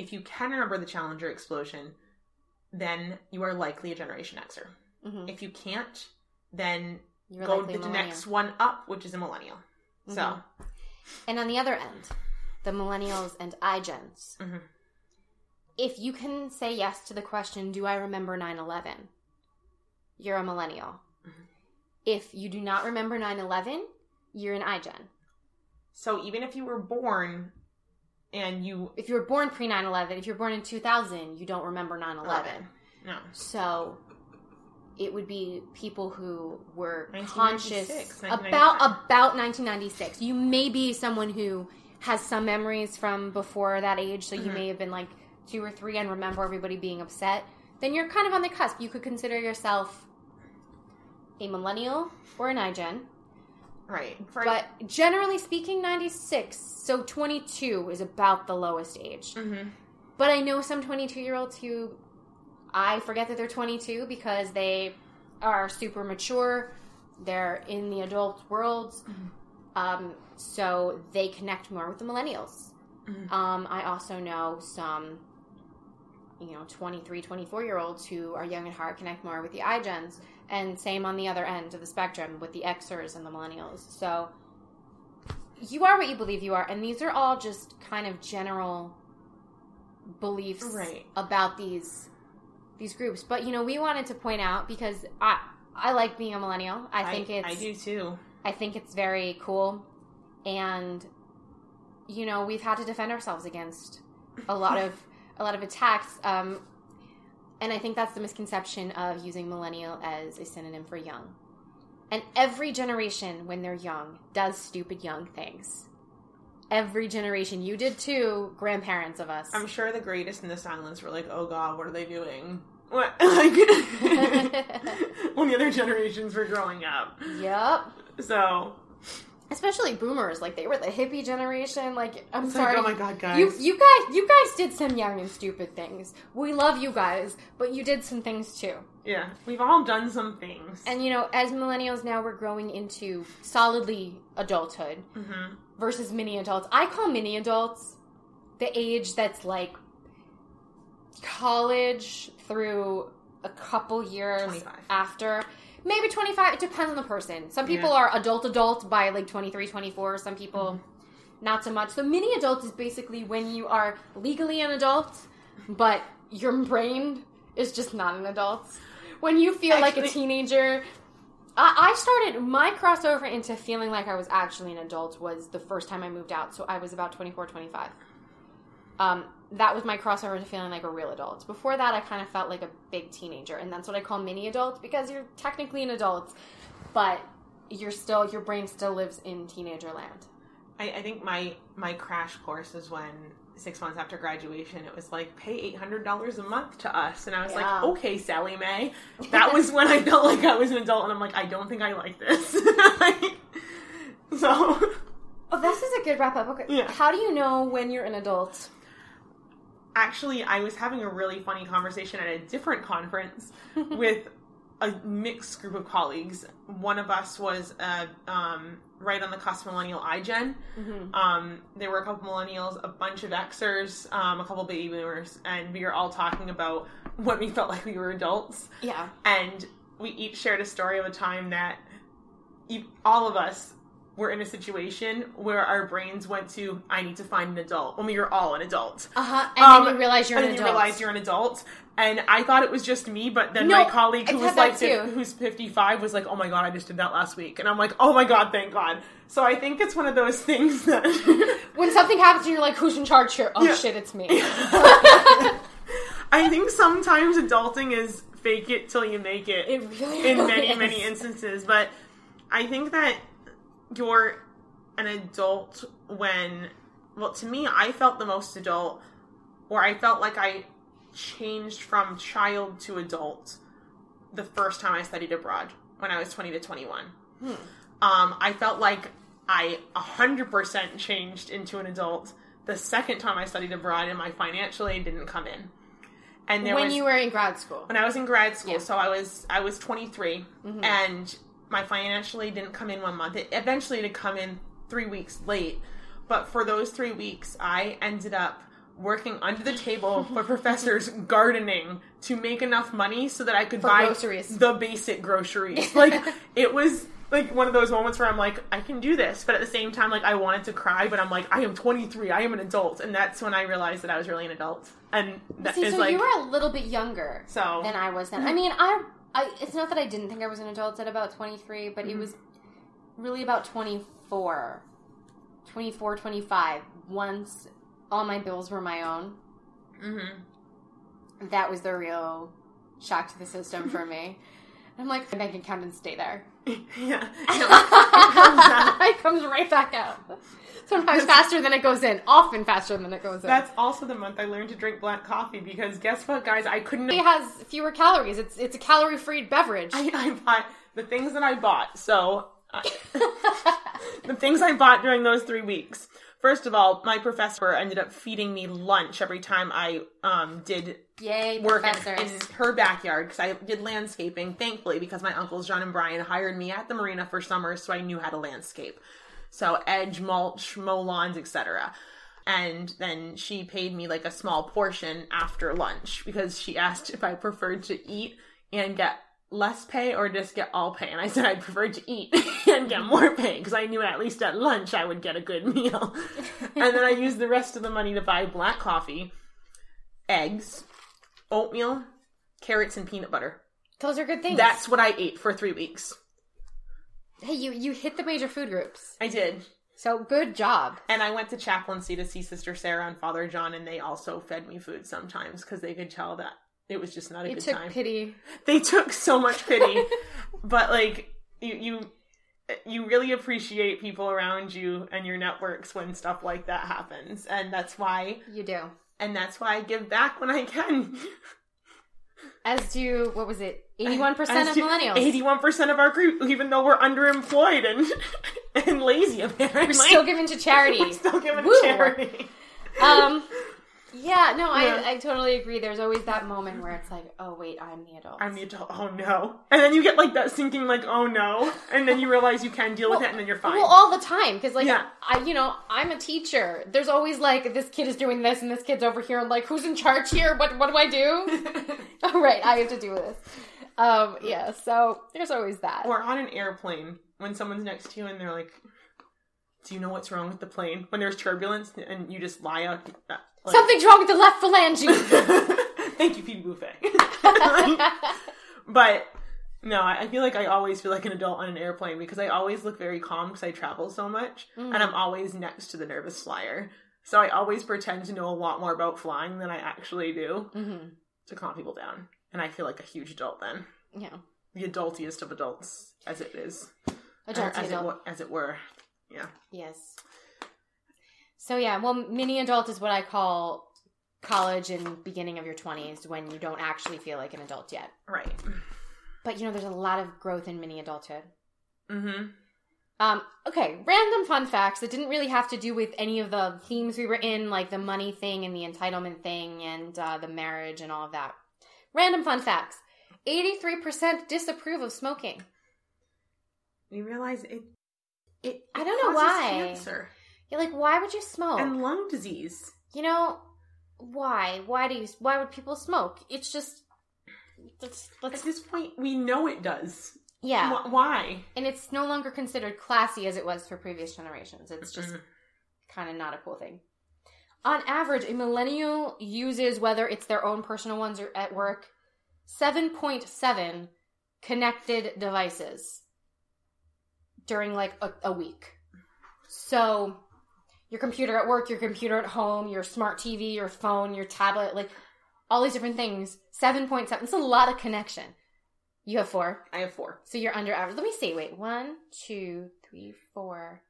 if you can remember the Challenger explosion, then you are likely a Generation Xer. Mm-hmm. If you can't, then You're go to the next one up, which is a millennial. Mm-hmm. So, and on the other end, the millennials and iGens. Mm-hmm. If you can say yes to the question, do I remember 9/11? You're a millennial. Mm-hmm. If you do not remember 9/11, you're an iGen. So even if you were born and you... If you were born pre-9/11, if you're born in 2000, you don't remember 9/11. No. So it would be people who were 1996, conscious about 1996. You may be someone who has some memories from before that age, so you may have been like 2 or 3 and remember everybody being upset. Then you're kind of on the cusp. You could consider yourself a millennial or an iGen. Right. But generally speaking, 96, so 22 is about the lowest age. Mm-hmm. But I know some 22-year-olds who I forget that they're 22 because they are super mature. They're in the adult world. Mm-hmm. So they connect more with the millennials. Mm-hmm. I also know some, 23, 24-year-olds who are young at heart connect more with the iGens. And same on the other end of the spectrum with the Xers and the millennials. So you are what you believe you are. And these are all just kind of general beliefs about these groups. But, we wanted to point out, because I like being a millennial. I do too. I think it's very cool. And, we've had to defend ourselves against a lot of attacks. And I think that's the misconception of using millennial as a synonym for young. And every generation, when they're young, does stupid young things. Every generation. You did too, grandparents of us. I'm sure the greatest in the silence were like, oh God, what are they doing? What? When the other generations were growing up. Yep. So... Especially boomers, they were the hippie generation. I'm sorry. Oh my God, guys! You guys did some young and stupid things. We love you guys, but you did some things too. Yeah, we've all done some things. And as millennials now, we're growing into solidly adulthood versus mini adults. I call mini adults the age that's college through a couple years 25. After. Maybe 25. It depends on the person. Some people are adult by 23, 24. Some people not so much. So mini adult is basically when you are legally an adult, but your brain is just not an adult. When you feel like a teenager. I started my crossover into feeling like I was actually an adult was the first time I moved out. So I was about 24, 25. That was my crossover to feeling like a real adult. Before that, I kind of felt like a big teenager, and that's what I call mini adult because you're technically an adult, but your brain still lives in teenager land. I think my crash course is when 6 months after graduation, it was pay $800 a month to us, and I was like, okay, Sally Mae. That was when I felt like I was an adult, and I'm like, I don't think I like this. So, this is a good wrap up. Okay, yeah. How do you know when you're an adult? Actually, I was having a really funny conversation at a different conference with a mixed group of colleagues. One of us was right on the cusp millennial iGen. Mm-hmm. There were a couple millennials, a bunch of Xers, a couple baby boomers, and we were all talking about when we felt like we were adults. Yeah. And we each shared a story of a time that all of us were in a situation where our brains went to, I need to find an adult, when we were all an adult. And then you realize you're an adult. And then you realize you're an adult. And I thought it was just me, but then my colleague who's 55 was like, oh my God, I just did that last week. And I'm like, oh my God, thank God. So I think it's one of those things that... when something happens and you're like, who's in charge here? Oh shit, it's me. I think sometimes adulting is fake it till you make it. It really in many instances. But I think that you're an adult when, to me, I felt the most adult, or I felt like I changed from child to adult the first time I studied abroad when I was 20 to 21. I felt like I 100% changed into an adult the second time I studied abroad, and my financial aid didn't come in. And you were in grad school. When I was in grad school, so I was 23, and my financial aid didn't come in 1 month. It eventually did come in 3 weeks late. But for those 3 weeks, I ended up working under the table for professors gardening to make enough money so that I could For buy groceries. the basic groceries. Like, it was like one of those moments where I'm like, I can do this. But at the same time, like, I wanted to cry, but I'm like, I am 23. I am an adult. And that's when I realized that I was really an adult. And that is so like... you were a little bit younger So... than I was then. I mean, I it's not that I didn't think I was an adult at about 23, but it was really about 24, 25, once all my bills were my own. Mm-hmm. That was the real shock to the system for me. I'm like, my bank account didn't stay there. Yeah. It comes right back out. Sometimes faster than it goes in. Often faster than it goes in. That's also the month I learned to drink black coffee, because guess what, guys? I couldn't... It has fewer calories. It's a calorie-free beverage. I bought the things that I bought. So, the things I bought during those 3 weeks. First of all, my professor ended up feeding me lunch every time I did work in her backyard, because I did landscaping, thankfully, because my uncles John and Brian hired me at the marina for summer, so I knew how to landscape. So edge, mulch, mow lawns, etc. And then she paid me like a small portion after lunch, because she asked if I preferred to eat and get less pay or just get all pay. And I said I'd prefer to eat and get more pay, because I knew at least at lunch I would get a good meal. And then I used the rest of the money to buy black coffee, eggs, oatmeal, carrots, and peanut butter. Those are good things. That's what I ate for 3 weeks. Hey, you hit the major food groups. I did. So, good job. And I went to chaplaincy to see Sister Sarah and Father John, and they also fed me food sometimes, because they could tell that it was just not a good time. They took pity. They took so much pity. But, like, you really appreciate people around you and your networks when stuff like that happens. And that's why... You do. And that's why I give back when I can. As do, what was it, 81% of millennials. 81% of our group, even though we're underemployed and lazy, apparently. We're still giving to charity. We're still giving to charity. Yeah, no, I totally agree. There's always that moment where it's like, oh, wait, I'm the adult. I'm the adult. Oh, no. And then you get, like, that sinking, like, oh, no. And then you realize you can deal with it, and then you're fine. Well, all the time. Because, like, I'm a teacher. There's always, like, this kid is doing this, and this kid's over here. I'm like, who's in charge here? What do I do? Oh, right, I have to do this. Yeah, so there's always that. Or on an airplane, when someone's next to you, and they're like, do you know what's wrong with the plane? When there's turbulence, and you just lie out... Like, something's wrong with the left phalange. Thank you, Pete Buffet. But, no, I feel like I always feel like an adult on an airplane, because I always look very calm because I travel so much, and I'm always next to the nervous flyer. So I always pretend to know a lot more about flying than I actually do to calm people down. And I feel like a huge adult then. Yeah. The adultiest of adults, as it is. As it were. Yeah. Yes. So yeah, well, mini adult is what I call college and beginning of your 20s, when you don't actually feel like an adult yet. Right. But, there's a lot of growth in mini adulthood. Mm-hmm. Okay, random fun facts that didn't really have to do with any of the themes we were in, like the money thing and the entitlement thing and the marriage and all of that. Random fun facts. 83% disapprove of smoking. You realize it I don't know why. Cancer. You're like, why would you smoke? And lung disease. Why? Why would people smoke? It's just... At this point, we know it does. Yeah. Why? And it's no longer considered classy as it was for previous generations. It's just kind of not a cool thing. On average, a millennial uses, whether it's their own personal ones or at work, 7.7 connected devices during like a week. So your computer at work, your computer at home, your smart TV, your phone, your tablet, like all these different things. 7.7. It's a lot of connection. You have 4. I have 4. So you're under average. Let me see. Wait. 1, 2, 3, 4.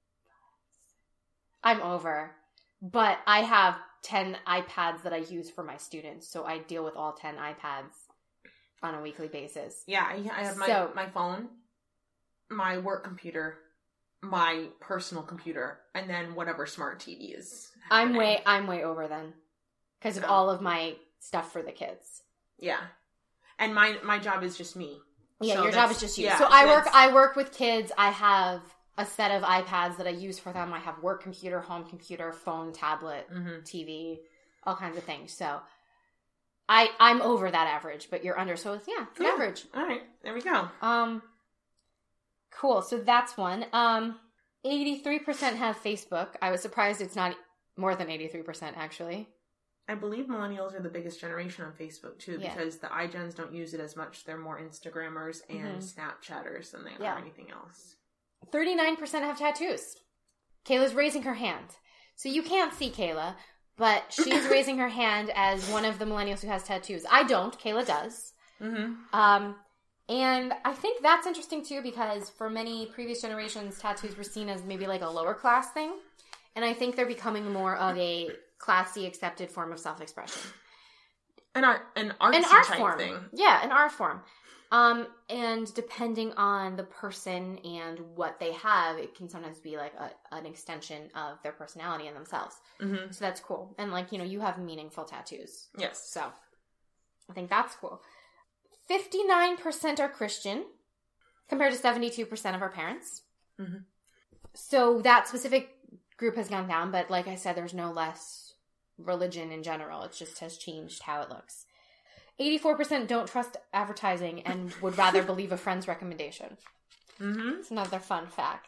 I'm over. But I have 10 iPads that I use for my students. So I deal with all 10 iPads on a weekly basis. Yeah, I have my phone, my work computer, my personal computer, and then whatever smart TV is happening. I'm way over then. Because of all of my stuff for the kids. Yeah. And my job is just me. Yeah, so your job is just you. Yeah, so I work with kids. I have a set of iPads that I use for them. I have work computer, home computer, phone, tablet, TV. all kinds of things. So I'm over that average, but you're under. So it's, average. All right. There we go. Cool. So that's one. 83% have Facebook. I was surprised it's not more than 83%, actually. I believe millennials are the biggest generation on Facebook, too, because the iGens don't use it as much. They're more Instagrammers and Snapchatters than they are anything else. 39% have tattoos. Kayla's raising her hand. So you can't see Kayla, but she's raising her hand as one of the millennials who has tattoos. I don't. Kayla does. Mm-hmm. And I think that's interesting, too, because for many previous generations, tattoos were seen as maybe like a lower class thing. And I think they're becoming more of a classy, accepted form of self-expression. An art form. Thing. Yeah, an art form. And depending on the person and what they have, it can sometimes be like an extension of their personality and themselves. Mm-hmm. So that's cool. And like, you have meaningful tattoos. Yes. So I think that's cool. 59% are Christian compared to 72% of our parents. Mm-hmm. So that specific group has gone down, but like I said, there's no less religion in general. It just has changed how it looks. 84% don't trust advertising and would rather believe a friend's recommendation. Mm-hmm. It's another fun fact.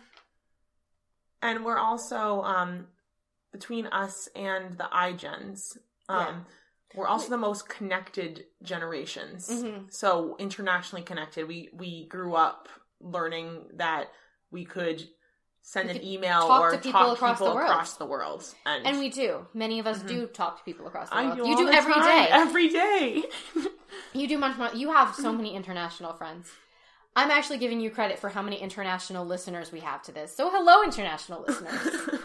And we're also, between us and the iGens, we're also the most connected generations. Mm-hmm. So internationally connected. We grew up learning that we could send an email or talk to people across the world. And we do. Many of us do talk to people across the world. You do every day. Every day. You do much more. You have so many international friends. I'm actually giving you credit for how many international listeners we have to this. So hello, international listeners.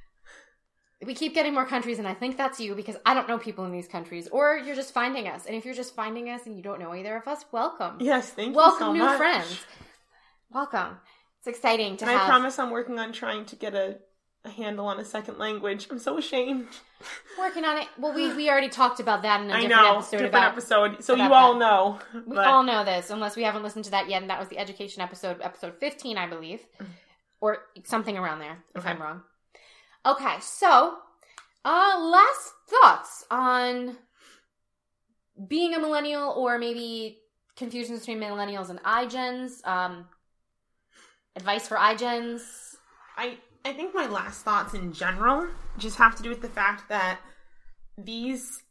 We keep getting more countries, and I think that's you, because I don't know people in these countries. Or you're just finding us. And if you're just finding us and you don't know either of us, welcome. Yes, thank you welcome so new much. Friends. Welcome. It's exciting to have. I promise I'm working on trying to get a handle on a second language. I'm so ashamed. Working on it. Well, we already talked about that in a different episode. So you all know. We all know this, unless we haven't listened to that yet, and that was the education episode 15, I believe. Or something around there, if I'm wrong. Okay, so, last thoughts on being a millennial, or maybe confusions between millennials and iGens. Advice for iGens? I think my last thoughts in general just have to do with the fact that these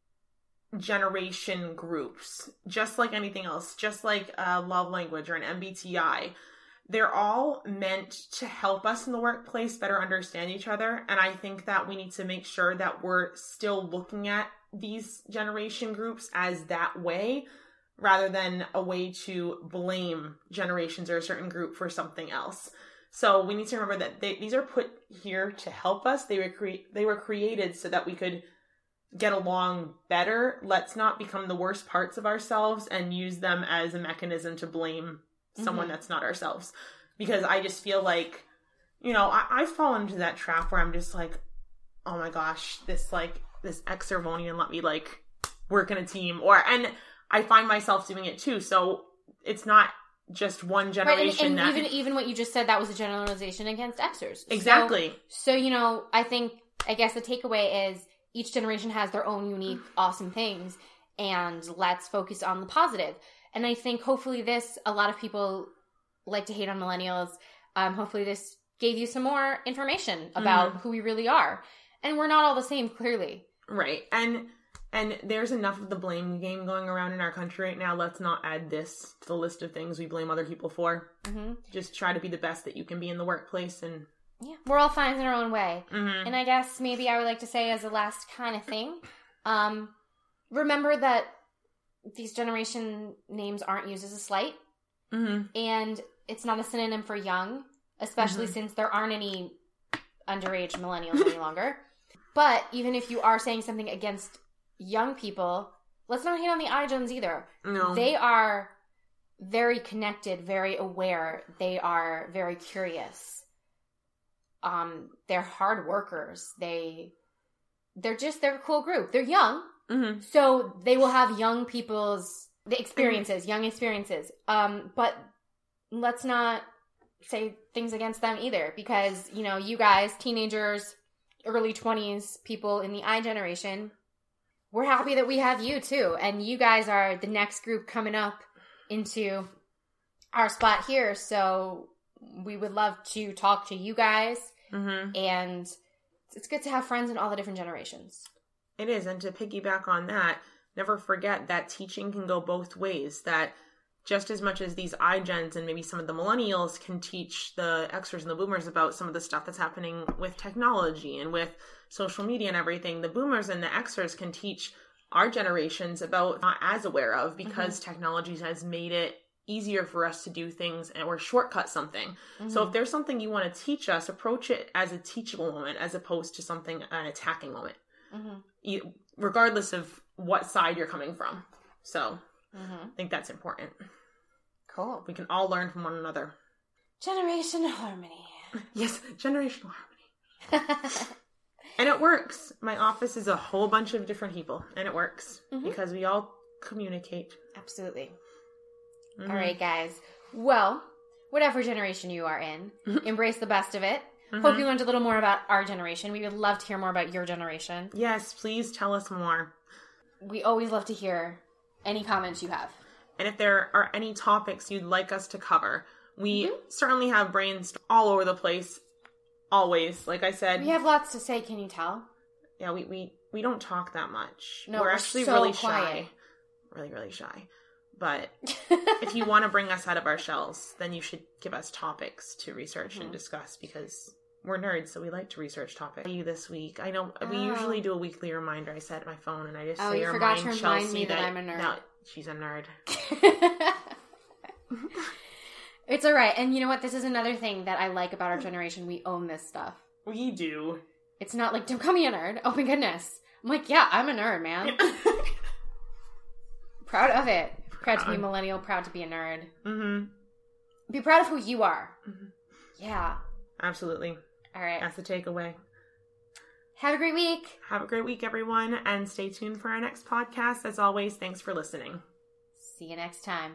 generation groups, just like anything else, just like a love language or an MBTI, they're all meant to help us in the workplace better understand each other. And I think that we need to make sure that we're still looking at these generation groups as that way, rather than a way to blame generations or a certain group for something else. So we need to remember that these are put here to help us. They were created so that we could get along better. Let's not become the worst parts of ourselves and use them as a mechanism to blame someone that's not ourselves. Because I just feel like, I've fallen into that trap where I'm just like, oh my gosh, this ex-Servonian let me work in a team, and I find myself doing it too. So it's not just one generation. Right, and even what you just said, that was a generalization against Xers. Exactly. So I guess the takeaway is each generation has their own unique, awesome things, and let's focus on the positive. And I think hopefully a lot of people like to hate on millennials. Hopefully this gave you some more information about who we really are. And we're not all the same, clearly. Right. And there's enough of the blame game going around in our country right now. Let's not add this to the list of things we blame other people for. Mm-hmm. Just try to be the best that you can be in the workplace. And we're all fine in our own way. Mm-hmm. And I guess maybe I would like to say as a last kind of thing, remember that these generation names aren't used as a slight. Mm-hmm. And it's not a synonym for young, especially since there aren't any underage millennials any longer. But even if you are saying something against young people, let's not hate on the iGens either. No. They are very connected, very aware. They are very curious. They're hard workers. They're a cool group. They're young. Mm-hmm. So they will have young people's young experiences. But let's not say things against them either, because, you guys, teenagers, early 20s people in the I generation, we're happy that we have you too. And you guys are the next group coming up into our spot here. So we would love to talk to you guys. Mm-hmm. And it's good to have friends in all the different generations. It is. And to piggyback on that, never forget that teaching can go both ways. That just as much as these iGens and maybe some of the millennials can teach the Xers and the boomers about some of the stuff that's happening with technology and with social media and everything, the boomers and the Xers can teach our generations about not as aware of, because technology has made it easier for us to do things or shortcut something. So if there's something you want to teach us, approach it as a teachable moment as opposed to something, an attacking moment, regardless of what side you're coming from. So I think that's important. Cool. We can all learn from one another. Generation harmony. Yes, generational harmony. And it works. My office is a whole bunch of different people, and it works because we all communicate. Absolutely. All right, guys. Well, whatever generation you are in, embrace the best of it. Hope you learned a little more about our generation. We would love to hear more about your generation. Yes, please tell us more. We always love to hear any comments you have. And if there are any topics you'd like us to cover, we certainly have brains all over the place. Always, like I said. We have lots to say, can you tell? Yeah, we don't talk that much. No, we're actually so really quiet. shy. Really, really shy. But if you want to bring us out of our shells, then you should give us topics to research and discuss, because we're nerds, so we like to research topics. You this week, I know we usually do a weekly reminder. I set my phone and I just say, you forgot to remind remind Chelsea me that I'm a nerd. No, she's a nerd. It's all right. And you know what? This is another thing that I like about our generation. We own this stuff. We do. It's not like, don't call me a nerd. Oh my goodness. I'm like, yeah, I'm a nerd, man. Proud of it. Proud to be a millennial. Proud to be a nerd. Be proud of who you are. Yeah. Absolutely. All right. That's the takeaway. Have a great week. Have a great week, everyone. And stay tuned for our next podcast. As always, thanks for listening. See you next time.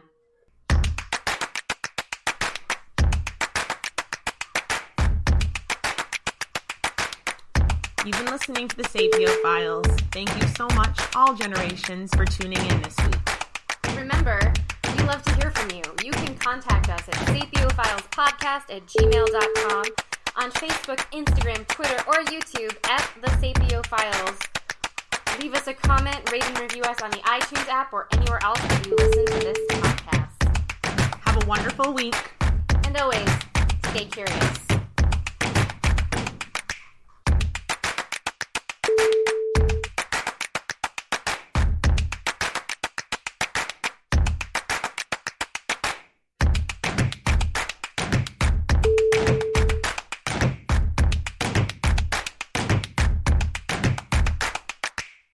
You've been listening to the Sapio Files. Thank you so much, all generations, for tuning in this week. Remember, we love to hear from you. You can contact us at sapiofilespodcast@gmail.com, on Facebook, Instagram, Twitter, or YouTube at The Sapio Files. Leave us a comment, rate and review us on the iTunes app or anywhere else that you listen to this podcast. Have a wonderful week. And always, stay curious.